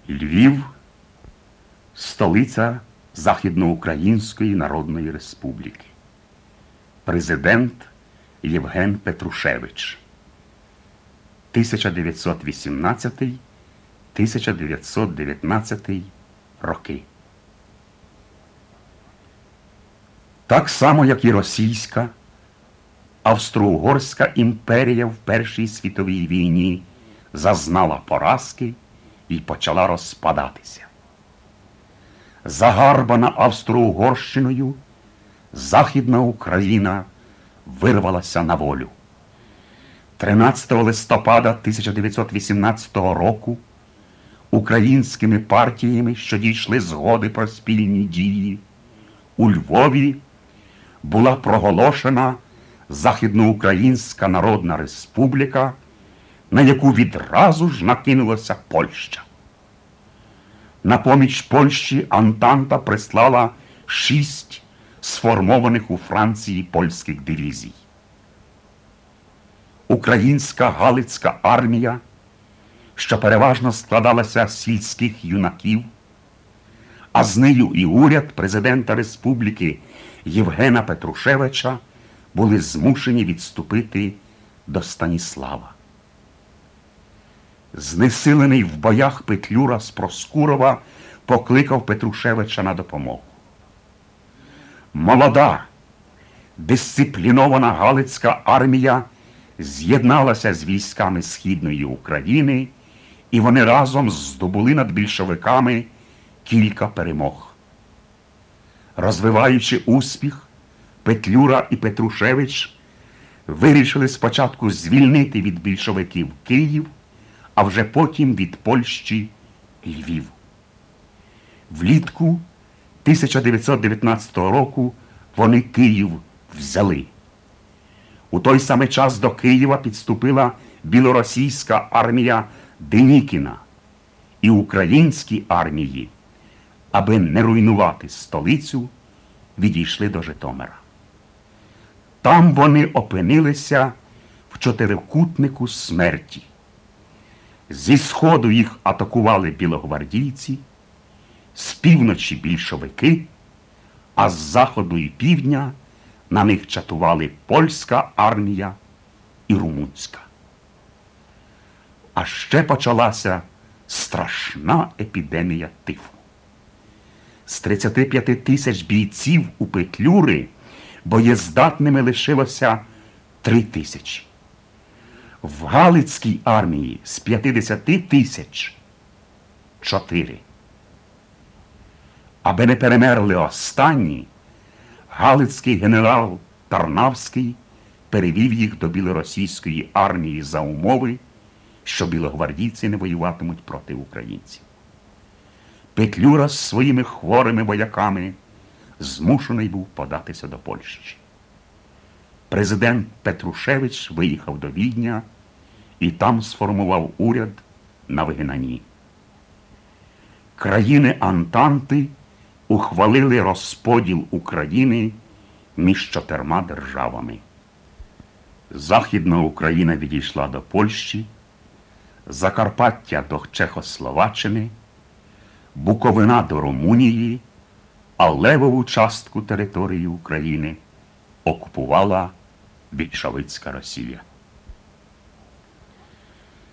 Львів – столиця Західноукраїнської Народної Республіки. Президент Євген Петрушевич. 1918-1919 роки. Так само, як і Російська, Австро-Угорська імперія в Першій світовій війні зазнала поразки і почала розпадатися. Загарбана Австро-Угорщиною, Західна Україна вирвалася на волю. 13 листопада 1918 року українськими партіями, що дійшли згоди про спільні дії, у Львові була проголошена Західноукраїнська Народна Республіка, на яку відразу ж накинулася Польща. На поміч Польщі Антанта прислала 6 сформованих у Франції польських дивізій. Українська Галицька армія, що переважно складалася з сільських юнаків, а з нею і уряд президента республіки Євгена Петрушевича, були змушені відступити до Станіслава. Знесилений в боях Петлюра з Проскурова покликав Петрушевича на допомогу. Молода, дисциплінована Галицька армія з'єдналася з військами Східної України, і вони разом здобули над більшовиками кілька перемог. Розвиваючи успіх, Петлюра і Петрушевич вирішили спочатку звільнити від більшовиків Київ, а вже потім від Польщі Львів. Влітку 1919 року вони Київ взяли. У той самий час до Києва підступила білоросійська армія Денікіна, і українські армії, аби не руйнувати столицю, відійшли до Житомира. Там вони опинилися в чотирикутнику смерті. Зі сходу їх атакували білогвардійці, з півночі більшовики, а з заходу і півдня на них чатували польська армія і румунська. А ще почалася страшна епідемія тифу. З 35 тисяч бійців у Петлюри боєздатними лишилося 3 тисячі. В Галицькій армії з 50 тисяч – 4. Аби не перемерли останні, галицький генерал Тарнавський перевів їх до білоросійської армії за умови, що білогвардійці не воюватимуть проти українців. Петлюра з своїми хворими вояками змушений був податися до Польщі. Президент Петрушевич виїхав до Відня і там сформував уряд на вигнанні. Країни Антанти ухвалили розподіл України між 4 державами. Західна Україна відійшла до Польщі, Закарпаття до Чехословаччини, Буковина до Румунії, а левову частку території України окупувала більшовицька Росія.